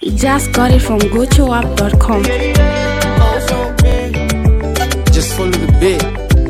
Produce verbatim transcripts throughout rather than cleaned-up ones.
Just got it from go to app dot com. Just follow the beat.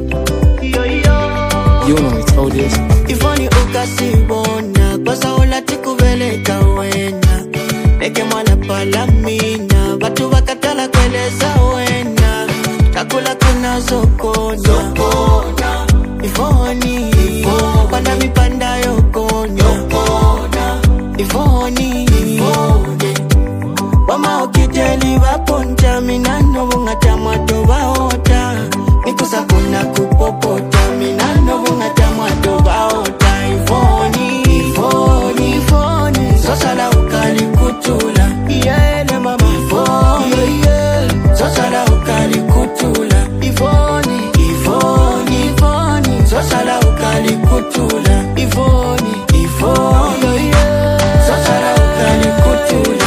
You know it's all this. Ifoni ukasibona Kwasa hola tikubeleka wena Eke mwana palamina Batu bakatala kweleza wena Kakula kuna zokona Zokona Ifoni Ifoni Panda mipanda yokonya Yokona Ifoni Ifoni Wama okiteli waponja Minano bungata mwato baota Nikusa kuna kupopota Minano bungata mwato baota Ifoni Ifoni Ifoni Sosala ukali kutula Iyele mama Ifoni Sosala ukali kutula Ifoni Ifoni Ifoni Sosala ukali kutula Ifoni Ifoni Sosala ukali kutula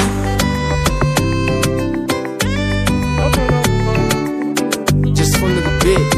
Just follow the beat.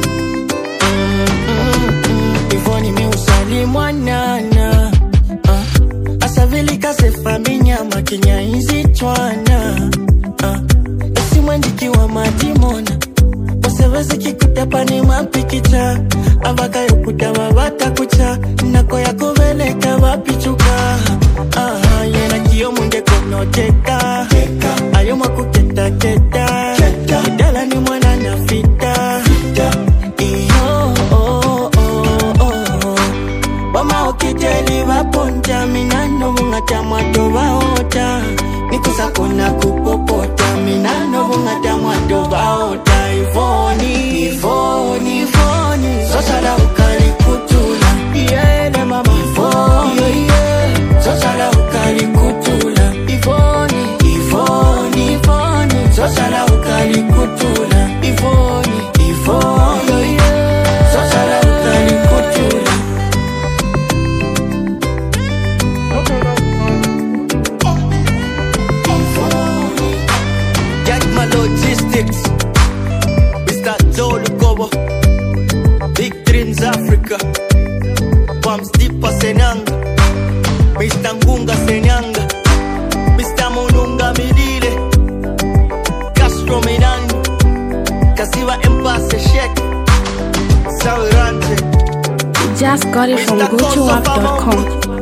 Ifoni mi usali mwanana uh. Asavili kase faminyama Kenya inzi chwana uh. Esi mwenjiki wa majimona Wasewezi kikutapa ni mampikicha Avaka yokuta wabata kucha Nako ya kuveleka wapichuka uh, Yena kiyo munge konoteka Ayo makuketa keta Idala ni mwana na fita Iyo oh, oh, oh. Wama okiteli waponja Minano bungata mwato baota Nikusa kuna kupopota Minano bungata mwato baota Ifoni, Ifoni, Ifoni Sosala ukali kutula Iyele mama Ifoni, Sosala ukali kutula Ifoni, Ifoni, Ifoni Sosala ukali kutula Ifoni, Ifoni Sosala ukali kutula Ifoni Jagma Logistics Mister Zolu Kobo Big Dreams Africa Pams Dipa Senanga Mister Ngunga Senanga Mister Mununga Midile Castro Minani Kasiva Empase Shek Saurante Just got it from go to app dot com.